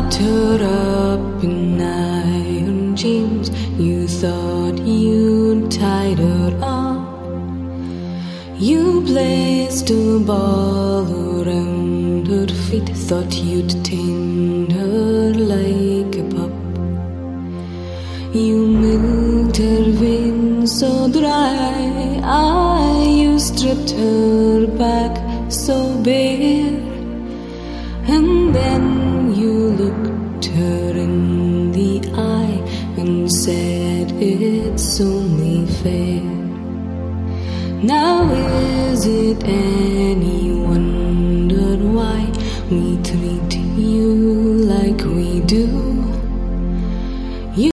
Locked her up in iron chains. You thought you'd tied her up. You placed a ball around her feet. Thought you'd tamed her like a pup. You milked her veins so dry. You stripped her back so bare. And then you looked her in the eye and said it's only fair. Now is it any wonder why we treat you